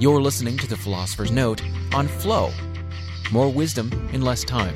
You're listening to The Philosopher's Note on Flow. More wisdom in less time.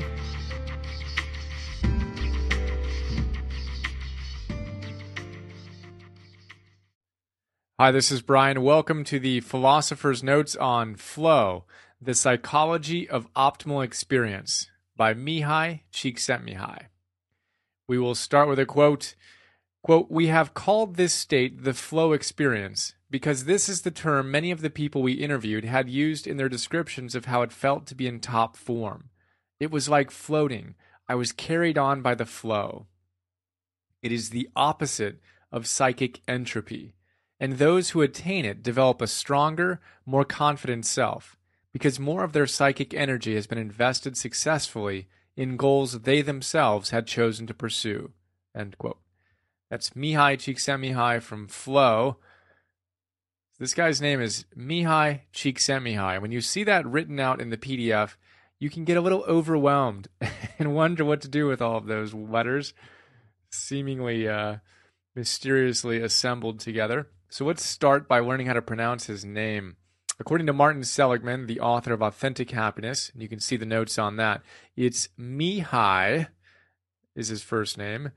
Hi, this is Brian. Welcome to the Philosopher's Notes on Flow, the Psychology of Optimal Experience by Mihaly Csikszentmihalyi. We will start with a quote. Quote, "We have called this state the flow experience because this is the term many of the people we interviewed had used in their descriptions of how it felt to be in top form. It was like floating. I was carried on by the flow. It is the opposite of psychic entropy. And those who attain it develop a stronger, more confident self, because more of their psychic energy has been invested successfully in goals they themselves had chosen to pursue." End quote. That's Mihaly Csikszentmihalyi from Flow. This guy's name is Mihaly Csikszentmihalyi. When you see that written out in the PDF, you can get a little overwhelmed and wonder what to do with all of those letters, seemingly mysteriously assembled together. So let's start by learning how to pronounce his name. According to Martin Seligman, the author of Authentic Happiness, and you can see the notes on that, it's Mihaly is his first name,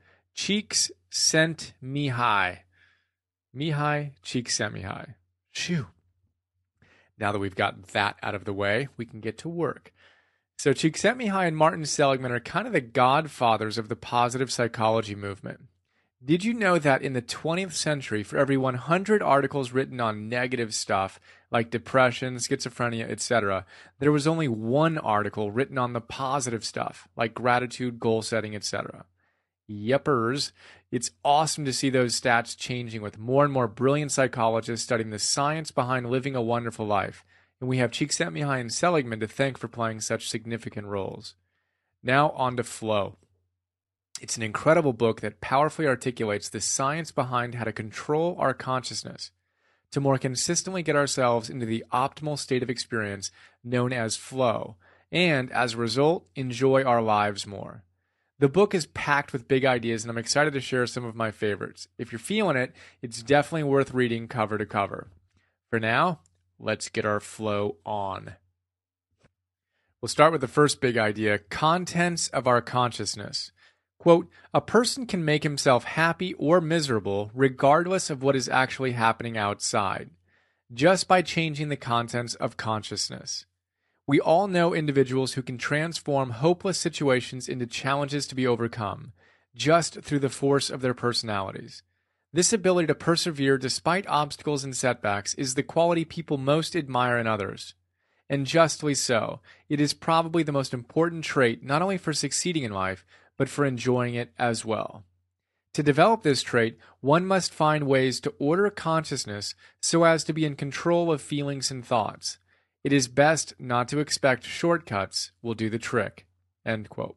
Csikszentmihalyi. Mihaly Csikszentmihalyi. Phew. Now that we've got that out of the way, we can get to work. So Csikszentmihalyi and Martin Seligman are kind of the godfathers of the positive psychology movement. Did you know that in the 20th century, for every 100 articles written on negative stuff, like depression, schizophrenia, etc., there was only one article written on the positive stuff, like gratitude, goal setting, etc.? Yepers. It's awesome to see those stats changing with more and more brilliant psychologists studying the science behind living a wonderful life. And we have Csikszentmihalyi and Seligman to thank for playing such significant roles. Now on to Flow. It's an incredible book that powerfully articulates the science behind how to control our consciousness to more consistently get ourselves into the optimal state of experience known as flow, and as a result, enjoy our lives more. The book is packed with big ideas, and I'm excited to share some of my favorites. If you're feeling it, it's definitely worth reading cover to cover. For now, let's get our flow on. We'll start with the first big idea, contents of our consciousness. Quote, "A person can make himself happy or miserable regardless of what is actually happening outside, just by changing the contents of consciousness. We all know individuals who can transform hopeless situations into challenges to be overcome, just through the force of their personalities. This ability to persevere despite obstacles and setbacks is the quality people most admire in others. And justly so. It is probably the most important trait not only for succeeding in life, but for enjoying it as well. To develop this trait, one must find ways to order consciousness so as to be in control of feelings and thoughts. It is best not to expect shortcuts will do the trick." End quote.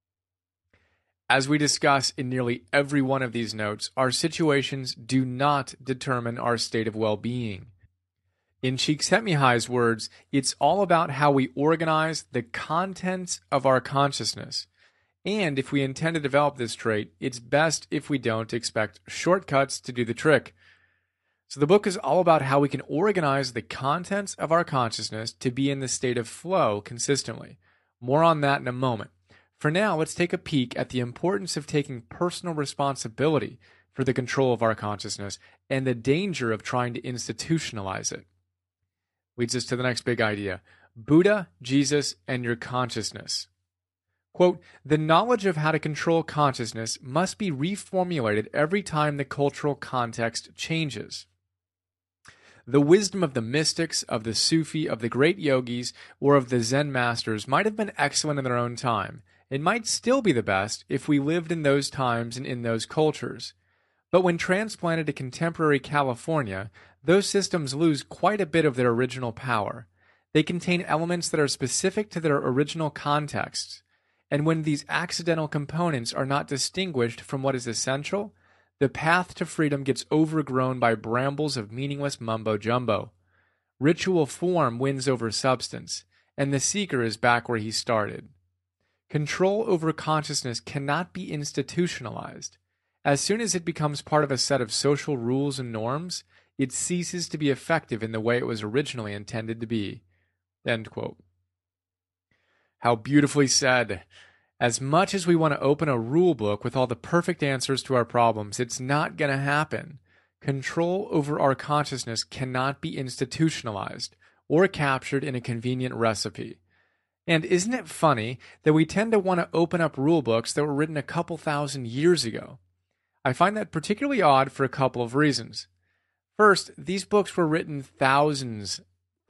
As we discuss in nearly every one of these notes, our situations do not determine our state of well-being. In Csikszentmihalyi's words, it's all about how we organize the contents of our consciousness. And if we intend to develop this trait, it's best if we don't expect shortcuts to do the trick. So the book is all about how we can organize the contents of our consciousness to be in the state of flow consistently. More on that in a moment. For now, let's take a peek at the importance of taking personal responsibility for the control of our consciousness and the danger of trying to institutionalize it. Leads us to the next big idea, Buddha, Jesus, and your consciousness. Quote, "The knowledge of how to control consciousness must be reformulated every time the cultural context changes. The wisdom of the mystics, of the Sufi, of the great yogis, or of the Zen masters might have been excellent in their own time. It might still be the best if we lived in those times and in those cultures. But when transplanted to contemporary California, those systems lose quite a bit of their original power. They contain elements that are specific to their original contexts. And when these accidental components are not distinguished from what is essential, the path to freedom gets overgrown by brambles of meaningless mumbo-jumbo. Ritual form wins over substance, and the seeker is back where he started. Control over consciousness cannot be institutionalized. As soon as it becomes part of a set of social rules and norms, it ceases to be effective in the way it was originally intended to be. End quote. How beautifully said. As much as we want to open a rule book with all the perfect answers to our problems, it's not going to happen. Control over our consciousness cannot be institutionalized or captured in a convenient recipe. And isn't it funny that we tend to want to open up rule books that were written a couple thousand years ago? I find that particularly odd for a couple of reasons. First, these books were written thousands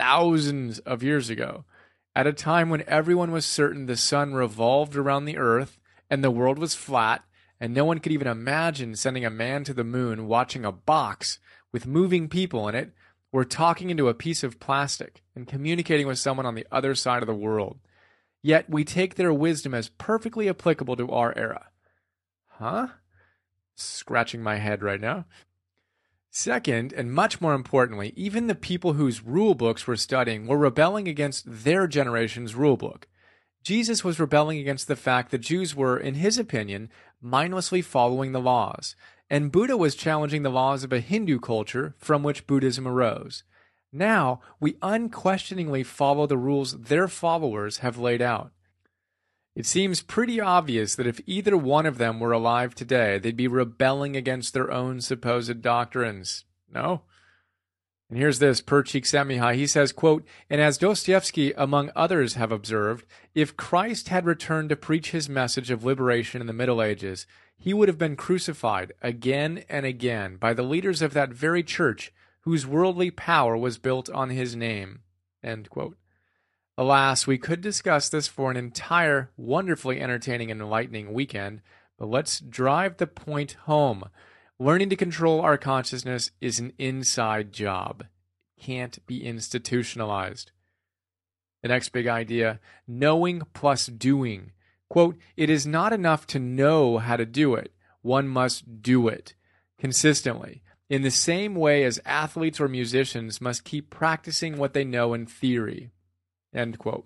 of years ago, at a time when everyone was certain the sun revolved around the earth and the world was flat, and no one could even imagine sending a man to the moon watching a box with moving people in it, or talking into a piece of plastic and communicating with someone on the other side of the world. Yet we take their wisdom as perfectly applicable to our era. Huh? Scratching my head right now. Second, and much more importantly, even the people whose rule books we're studying were rebelling against their generation's rule book. Jesus was rebelling against the fact that Jews were, in his opinion, mindlessly following the laws, and Buddha was challenging the laws of a Hindu culture from which Buddhism arose. Now, we unquestioningly follow the rules their followers have laid out. It seems pretty obvious that if either one of them were alive today, they'd be rebelling against their own supposed doctrines. No? And here's this, per Csikszentmihalyi. He says, quote, "And as Dostoevsky, among others, have observed, if Christ had returned to preach his message of liberation in the Middle Ages, he would have been crucified again and again by the leaders of that very church whose worldly power was built on his name." End quote. Alas, we could discuss this for an entire, wonderfully entertaining and enlightening weekend, but let's drive the point home. Learning to control our consciousness is an inside job. It can't be institutionalized. The next big idea, knowing plus doing. Quote, "It is not enough to know how to do it. One must do it consistently, in the same way as athletes or musicians must keep practicing what they know in theory." End quote.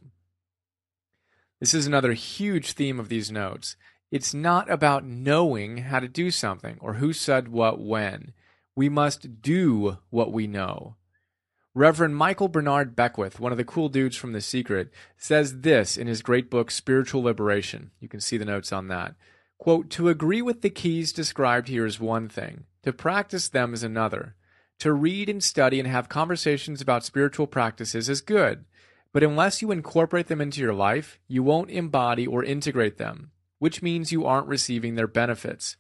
This is another huge theme of these notes. It's not about knowing how to do something or who said what when. We must do what we know. Reverend Michael Bernard Beckwith, one of the cool dudes from The Secret, says this in his great book, Spiritual Liberation. You can see the notes on that. Quote, "To agree with the keys described here is one thing. To practice them is another. To read and study and have conversations about spiritual practices is good. But unless you incorporate them into your life, you won't embody or integrate them, which means you aren't receiving their benefits.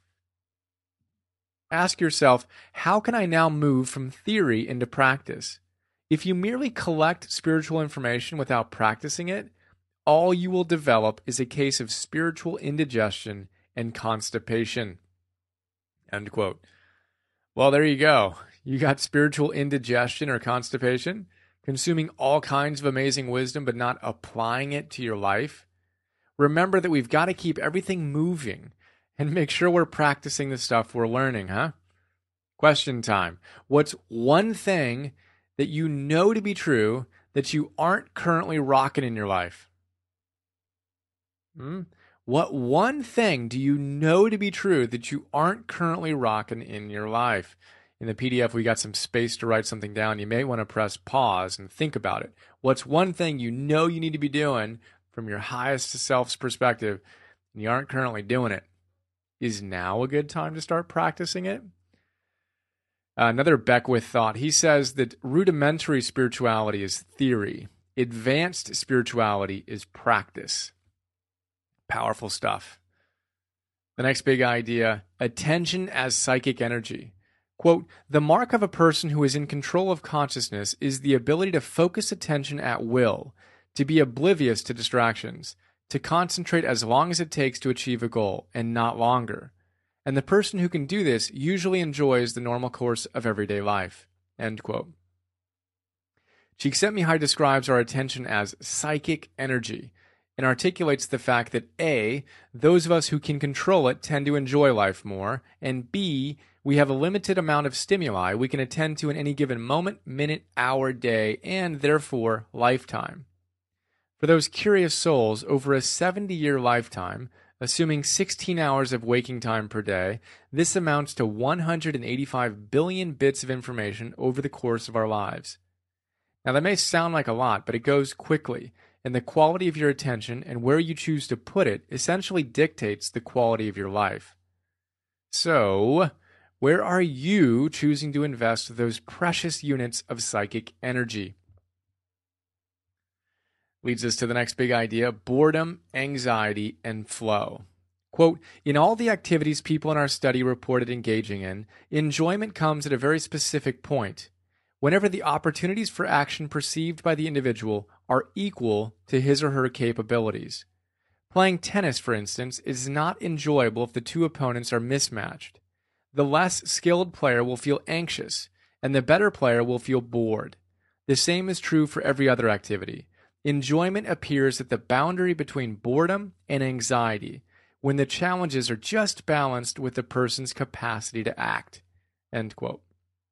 Ask yourself, how can I now move from theory into practice? If you merely collect spiritual information without practicing it, all you will develop is a case of spiritual indigestion and constipation." End quote. Well, there you go. You got spiritual indigestion or constipation? Consuming all kinds of amazing wisdom but not applying it to your life? Remember that we've got to keep everything moving and make sure we're practicing the stuff we're learning, huh? Question time. What's one thing that you know to be true that you aren't currently rocking in your life? What one thing do you know to be true that you aren't currently rocking in your life? In the PDF, we got some space to write something down. You may want to press pause and think about it. What's one thing you know you need to be doing from your highest self's perspective and you aren't currently doing it? Is now a good time to start practicing it? Another Beckwith thought. He says that rudimentary spirituality is theory. Advanced spirituality is practice. Powerful stuff. The next big idea, attention as psychic energy. Quote, "The mark of a person who is in control of consciousness is the ability to focus attention at will, to be oblivious to distractions, to concentrate as long as it takes to achieve a goal, and not longer. And the person who can do this usually enjoys the normal course of everyday life." End quote. Csikszentmihalyi describes our attention as psychic energy and articulates the fact that A, those of us who can control it tend to enjoy life more, and B, we have a limited amount of stimuli we can attend to in any given moment, minute, hour, day, and therefore lifetime. For those curious souls, over a 70-year lifetime, Assuming 16 hours of waking time per day, this amounts to 185 billion bits of information over the course of our lives. Now, that may sound like a lot, but it goes quickly, and the quality of your attention and where you choose to put it essentially dictates the quality of your life. So, where are you choosing to invest those precious units of psychic energy? Leads us to the next big idea: boredom, anxiety, and flow. Quote, in all the activities people in our study reported engaging in, enjoyment comes at a very specific point, whenever the opportunities for action perceived by the individual are equal to his or her capabilities. Playing tennis, for instance, is not enjoyable if the two opponents are mismatched. The less skilled player will feel anxious, and the better player will feel bored. The same is true for every other activity. Enjoyment appears at the boundary between boredom and anxiety, when the challenges are just balanced with the person's capacity to act. End quote.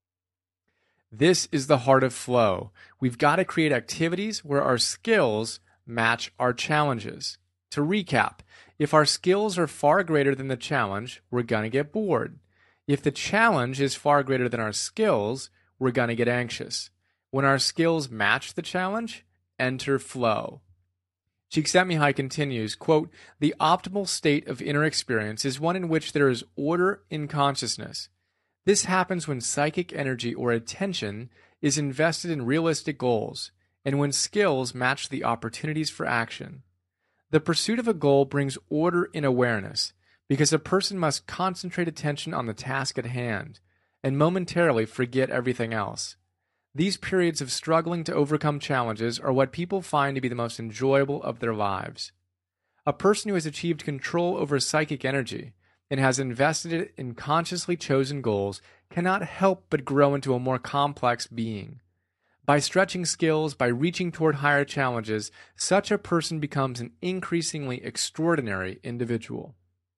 This is the heart of flow. We've got to create activities where our skills match our challenges. To recap, if our skills are far greater than the challenge, we're going to get bored. If the challenge is far greater than our skills, we're going to get anxious. When our skills match the challenge, enter flow. Csikszentmihalyi continues, quote, the optimal state of inner experience is one in which there is order in consciousness. This happens when psychic energy or attention is invested in realistic goals, and when skills match the opportunities for action. The pursuit of a goal brings order in awareness, because a person must concentrate attention on the task at hand, and momentarily forget everything else. These periods of struggling to overcome challenges are what people find to be the most enjoyable of their lives. A person who has achieved control over psychic energy and has invested it in consciously chosen goals cannot help but grow into a more complex being. By stretching skills, by reaching toward higher challenges, such a person becomes an increasingly extraordinary individual.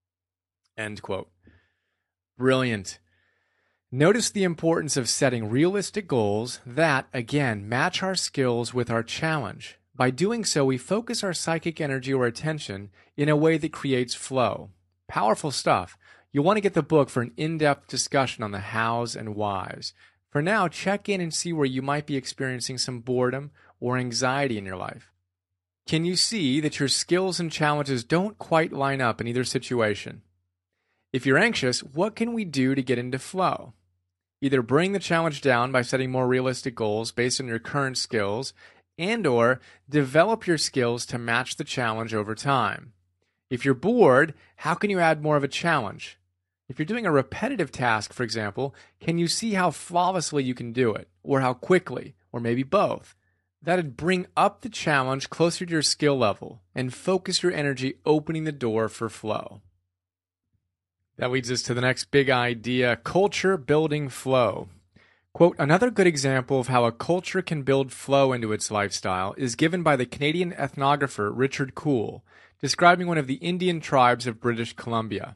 End quote. Brilliant. Notice the importance of setting realistic goals that, again, match our skills with our challenge. By doing so, we focus our psychic energy or attention in a way that creates flow. Powerful stuff. You'll want to get the book for an in-depth discussion on the hows and whys. For now, check in and see where you might be experiencing some boredom or anxiety in your life. Can you see that your skills and challenges don't quite line up in either situation? If you're anxious, what can we do to get into flow? Either bring the challenge down by setting more realistic goals based on your current skills, and/or develop your skills to match the challenge over time. If you're bored, how can you add more of a challenge? If you're doing a repetitive task, for example, can you see how flawlessly you can do it, or how quickly, or maybe both? That'd bring up the challenge closer to your skill level and focus your energy opening the door for flow. That leads us to the next big idea: culture building flow. Quote, another good example of how a culture can build flow into its lifestyle is given by the Canadian ethnographer Richard Cool, describing one of the Indian tribes of British Columbia.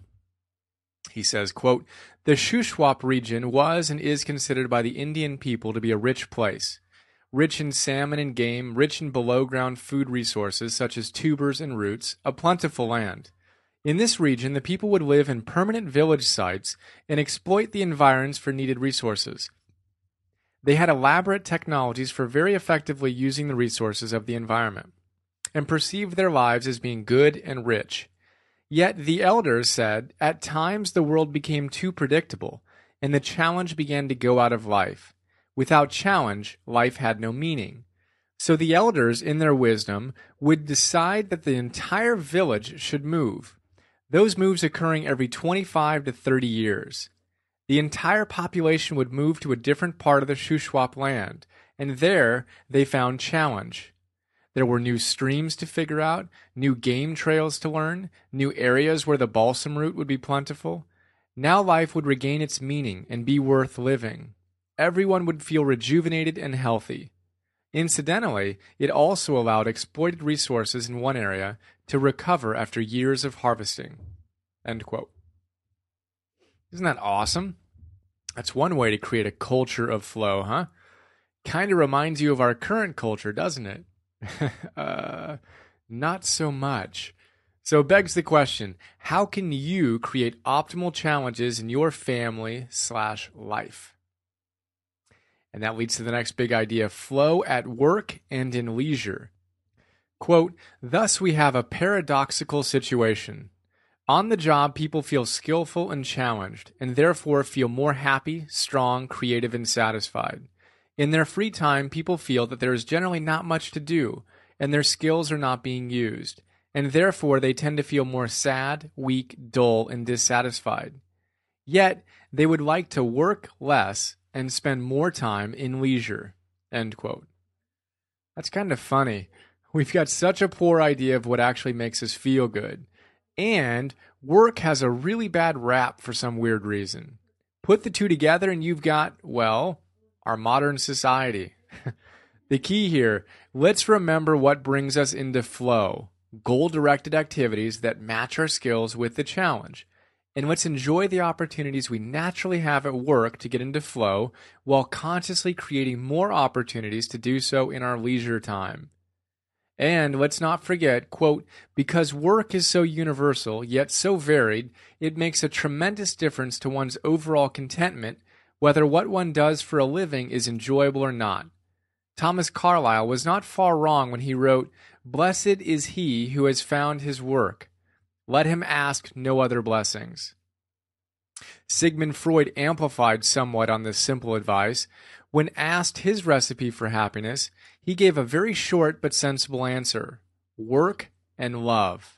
He says, quote, the Shuswap region was and is considered by the Indian people to be a rich place. Rich in salmon and game, rich in below-ground food resources such as tubers and roots, a plentiful land. In this region, the people would live in permanent village sites and exploit the environs for needed resources. They had elaborate technologies for very effectively using the resources of the environment, and perceived their lives as being good and rich. Yet the elders said, at times the world became too predictable, and the challenge began to go out of life. Without challenge, life had no meaning. So the elders, in their wisdom, would decide that the entire village should move. Those moves occurring every 25 to 30 years. The entire population would move to a different part of the Shuswap land, and there they found challenge. There were new streams to figure out, new game trails to learn, new areas where the balsam root would be plentiful. Now life would regain its meaning and be worth living. Everyone would feel rejuvenated and healthy. Incidentally, it also allowed exploited resources in one area to recover after years of harvesting. End quote. Isn't that awesome? That's one way to create a culture of flow, huh? Kind of reminds you of our current culture, doesn't it? Not so much. So it begs the question, how can you create optimal challenges in your family/life? And that leads to the next big idea, flow at work and in leisure. Quote, thus we have a paradoxical situation. On the job, people feel skillful and challenged, and therefore feel more happy, strong, creative, and satisfied. In their free time, people feel that there is generally not much to do, and their skills are not being used, and therefore they tend to feel more sad, weak, dull, and dissatisfied. Yet, they would like to work less and spend more time in leisure. End quote. That's kind of funny. We've got such a poor idea of what actually makes us feel good. And work has a really bad rap for some weird reason. Put the two together and you've got, well, our modern society. The key here, let's remember what brings us into flow, goal-directed activities that match our skills with the challenge. And let's enjoy the opportunities we naturally have at work to get into flow while consciously creating more opportunities to do so in our leisure time. And let's not forget, quote, because work is so universal yet so varied, it makes a tremendous difference to one's overall contentment, whether what one does for a living is enjoyable or not. Thomas Carlyle was not far wrong when he wrote, blessed is he who has found his work. Let him ask no other blessings. Sigmund Freud amplified somewhat on this simple advice. When asked his recipe for happiness, he gave a very short but sensible answer: work and love.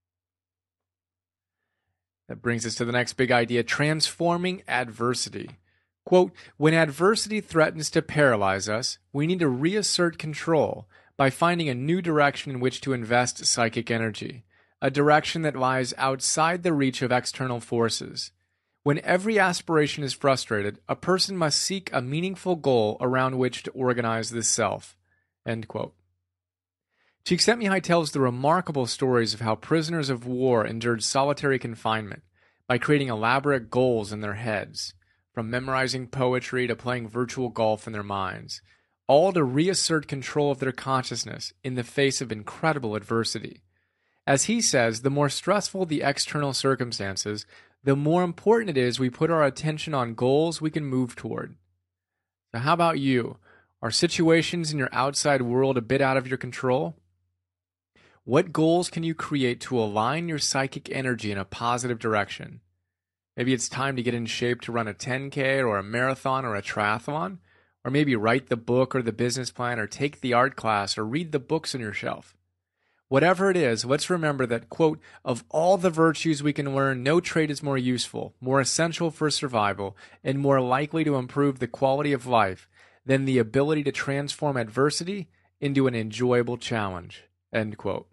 That brings us to the next big idea, transforming adversity. Quote, when adversity threatens to paralyze us, we need to reassert control by finding a new direction in which to invest psychic energy, a direction that lies outside the reach of external forces. When every aspiration is frustrated, a person must seek a meaningful goal around which to organize the self. End quote. Csikszentmihalyi tells the remarkable stories of how prisoners of war endured solitary confinement by creating elaborate goals in their heads, from memorizing poetry to playing virtual golf in their minds, all to reassert control of their consciousness in the face of incredible adversity. As he says, the more stressful the external circumstances, the more important it is we put our attention on goals we can move toward. So how about you? Are situations in your outside world a bit out of your control? What goals can you create to align your psychic energy in a positive direction? Maybe it's time to get in shape to run a 10K or a marathon or a triathlon, or maybe write the book or the business plan or take the art class or read the books on your shelf. Whatever it is, let's remember that, quote, of all the virtues we can learn, no trait is more useful, more essential for survival, and more likely to improve the quality of life than the ability to transform adversity into an enjoyable challenge, end quote.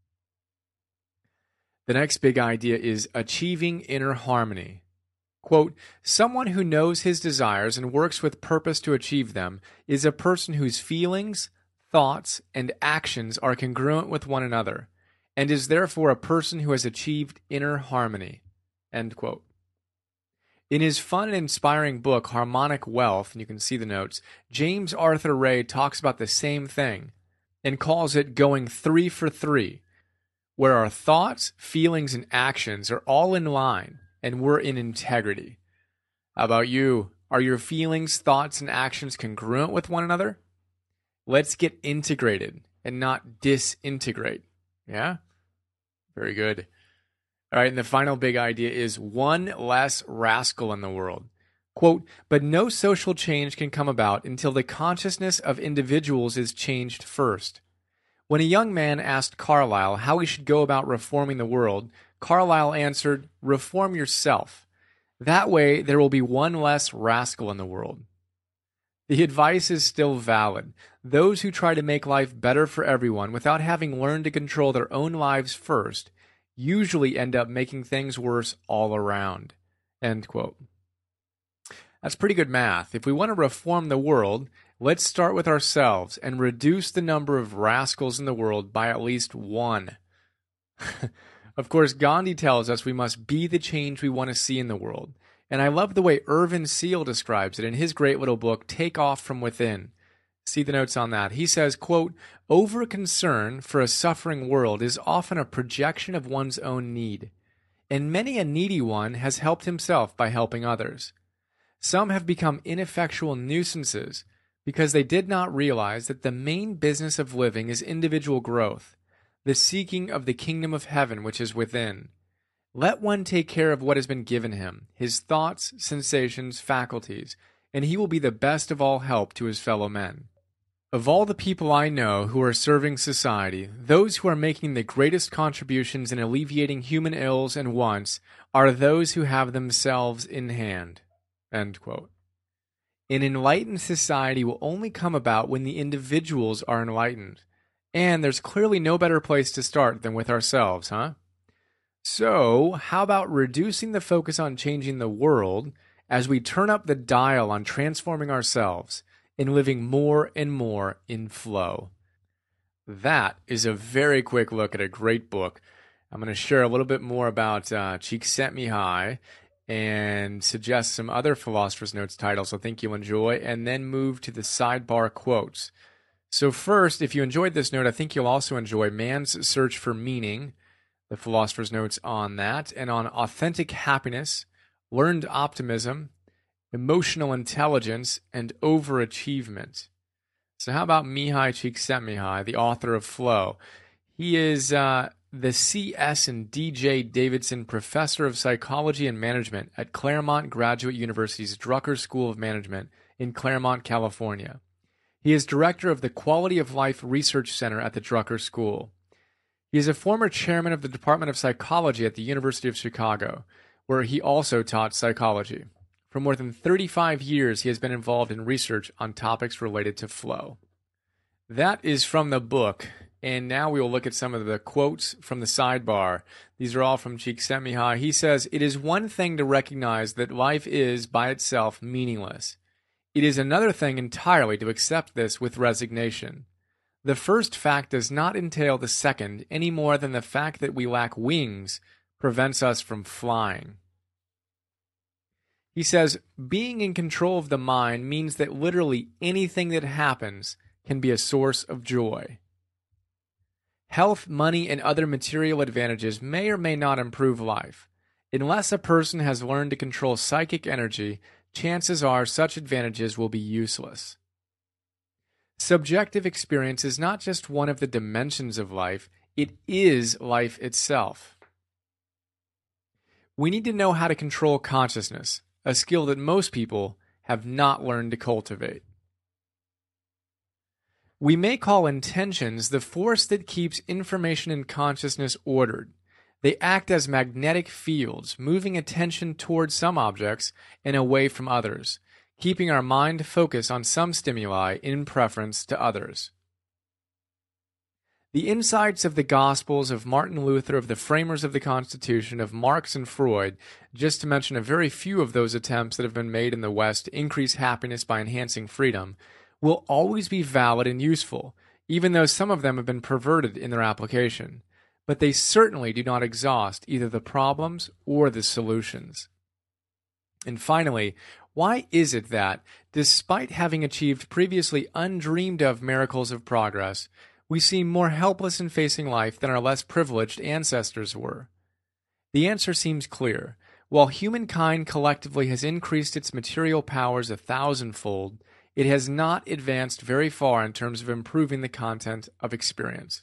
The next big idea is achieving inner harmony. Quote, someone who knows his desires and works with purpose to achieve them is a person whose feelings, thoughts, and actions are congruent with one another, and is therefore a person who has achieved inner harmony. End quote. In his fun and inspiring book, Harmonic Wealth, and you can see the notes, James Arthur Ray talks about the same thing and calls it going 3 for 3, where our thoughts, feelings, and actions are all in line and we're in integrity. How about you? Are your feelings, thoughts, and actions congruent with one another? Let's get integrated and not disintegrate. Yeah? Very good. All right, and the final big idea is one less rascal in the world. Quote, but no social change can come about until the consciousness of individuals is changed first. When a young man asked Carlyle how he should go about reforming the world, Carlyle answered, reform yourself. That way there will be one less rascal in the world. The advice is still valid. Those who try to make life better for everyone without having learned to control their own lives first usually end up making things worse all around. End quote. That's pretty good math. If we want to reform the world, let's start with ourselves and reduce the number of rascals in the world by at least one. Of course, Gandhi tells us we must be the change we want to see in the world. And I love the way Irvin Seal describes it in his great little book, Take Off From Within. See the notes on that. He says, quote, "Over-concern for a suffering world is often a projection of one's own need, and many a needy one has helped himself by helping others. Some have become ineffectual nuisances because they did not realize that the main business of living is individual growth, the seeking of the kingdom of heaven which is within. Let one take care of what has been given him, his thoughts, sensations, faculties, and he will be the best of all help to his fellow men. Of all the people I know who are serving society, those who are making the greatest contributions in alleviating human ills and wants are those who have themselves in hand." End quote. An enlightened society will only come about when the individuals are enlightened. And there's clearly no better place to start than with ourselves, huh? So, how about reducing the focus on changing the world as we turn up the dial on transforming ourselves and living more and more in flow? That is a very quick look at a great book. I'm going to share a little bit more about Csikszentmihalyi and suggest some other Philosopher's Notes titles I think you'll enjoy, and then move to the sidebar quotes. So first, if you enjoyed this note, I think you'll also enjoy Man's Search for Meaning, the Philosopher's Notes on that, and on authentic happiness, learned optimism, emotional intelligence, and overachievement. So how about Mihaly Csikszentmihalyi, the author of Flow? He is the C.S. and D.J. Davidson Professor of Psychology and Management at Claremont Graduate University's Drucker School of Management in Claremont, California. He is director of the Quality of Life Research Center at the Drucker School. He is a former chairman of the Department of Psychology at the University of Chicago, where he also taught psychology. For more than 35 years, he has been involved in research on topics related to flow. That is from the book, and now we will look at some of the quotes from the sidebar. These are all from Csikszentmihalyi. He says, "It is one thing to recognize that life is, by itself, meaningless. It is another thing entirely to accept this with resignation. The first fact does not entail the second any more than the fact that we lack wings prevents us from flying." He says, "Being in control of the mind means that literally anything that happens can be a source of joy. Health, money, and other material advantages may or may not improve life. Unless a person has learned to control psychic energy, chances are such advantages will be useless. Subjective experience is not just one of the dimensions of life, it is life itself. We need to know how to control consciousness, a skill that most people have not learned to cultivate. We may call intentions the force that keeps information in consciousness ordered. They act as magnetic fields, moving attention towards some objects and away from others, keeping our mind focused on some stimuli in preference to others. The insights of the Gospels of Martin Luther, of the framers of the Constitution, of Marx and Freud, just to mention a very few of those attempts that have been made in the West to increase happiness by enhancing freedom, will always be valid and useful, even though some of them have been perverted in their application. But they certainly do not exhaust either the problems or the solutions. And finally, why is it that, despite having achieved previously undreamed of miracles of progress, we seem more helpless in facing life than our less privileged ancestors were? The answer seems clear. While humankind collectively has increased its material powers 1,000-fold, it has not advanced very far in terms of improving the content of experience.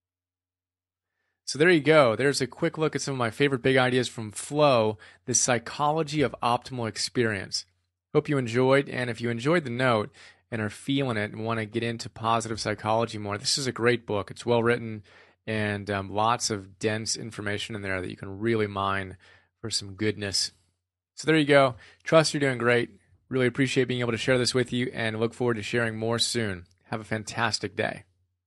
So there you go. There's a quick look at some of my favorite big ideas from Flow, the psychology of optimal experience. Hope you enjoyed, and if you enjoyed the note and are feeling it and want to get into positive psychology more, this is a great book. It's well written and lots of dense information in there that you can really mine for some goodness. So there you go. Trust you're doing great. Really appreciate being able to share this with you and look forward to sharing more soon. Have a fantastic day.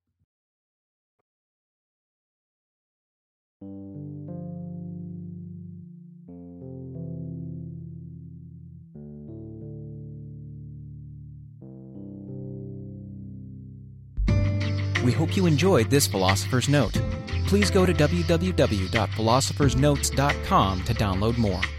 We hope you enjoyed this Philosopher's Note. Please go to www.philosophersnotes.com to download more.